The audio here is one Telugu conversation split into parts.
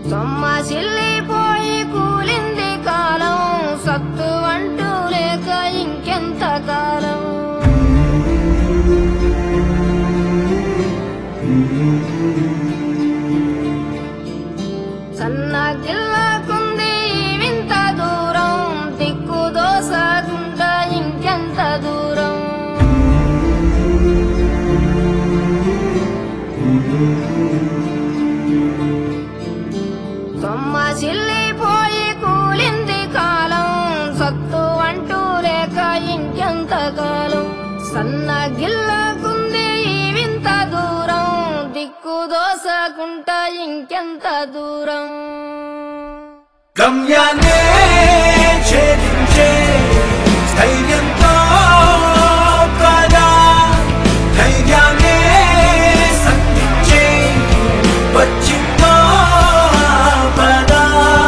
సొమ్మసిల్లిపోయి కూలింది కాలం, సత్తు అంటూ లేక ఇంకెంత కాలం. సన్నగిల్లకుంది వింత దూరం, దిక్కు దోసకుండా ఇంకెంత దూరం. సొమ్మసిల్లిపోయి కూలింది కాలం, సత్తు అంటూ లేక ఇంకెంత కాలం. సన్నగిల్లకుంది వింత దూరం, దిక్కు దోసకుంటా ఇంకెంత దూరం. గమ్యాన్నే ఛేదించే స్థైర్యంతో కదా, ధైర్యాన్నే సంధించే వచ్చిందో పదా.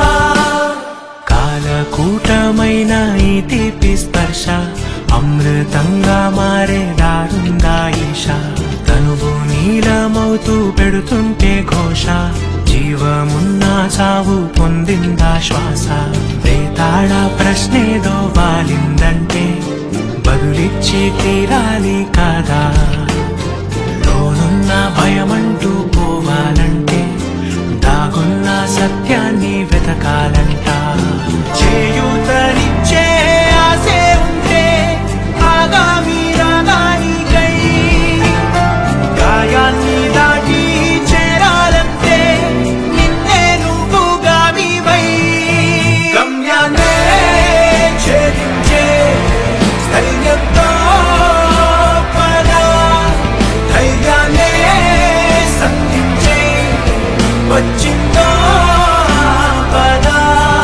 కాలకూటమైన ఈ తీపి స్పర్శ అమృతంగా మారే దారుందా ఈశ. తనువు నీలమవుతూ పెడుతుంటే ఘోష, జీవమున్నా చావు పొందిందా శ్వాస. వేతాళ ప్రశ్నేదో వాలిందంటే బదులిచ్చి తీరాలి కాదా. లోనున్న భయమంటూ పోవాలంటే దాగున్న సత్యాన్ని వెతకాలంట. చేయూతనిచ్చే ఆసే ఉంటే ఆగామి రాగానికై, గాయాన్ని దాటి చేరాలంటే నిన్నే నువ్వు గామివై. గమ్యాన్నే ఛేదించే స్థైర్యంతో పదా, ధైర్యాన్నే సంధించే వచ్చిందో పదా.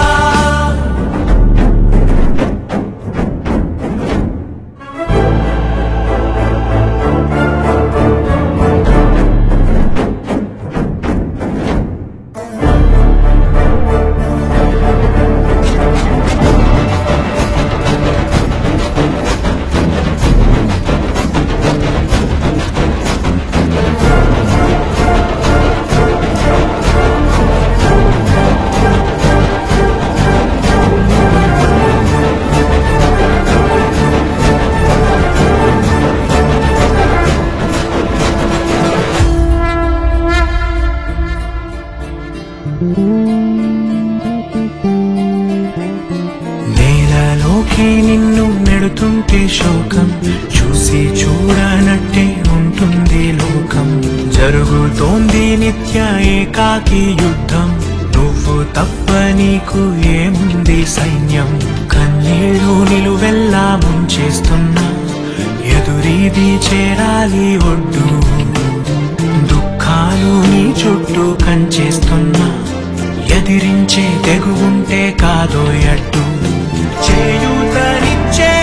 నేలలోకి నిన్ను నెడుతుంటే శోకం, చూసి చూడనట్టే ఉంటుంది లోకం. జరుగుతోంది నిత్య ఏకాకి యుద్ధం, నువ్వు తప్ప నీకు ఏముంది సైన్యం. కన్నీళ్ళు నిలువెల్లా ముంచేస్తున్నా, ఎదురీది చేరాలి ఒడ్డు. దుఃఖాలు నీ చుట్టూ కంచేస్తున్నా, ఎదిరించే తెగువుంటే కాదో అడ్డు. చేయూతనిచ్చే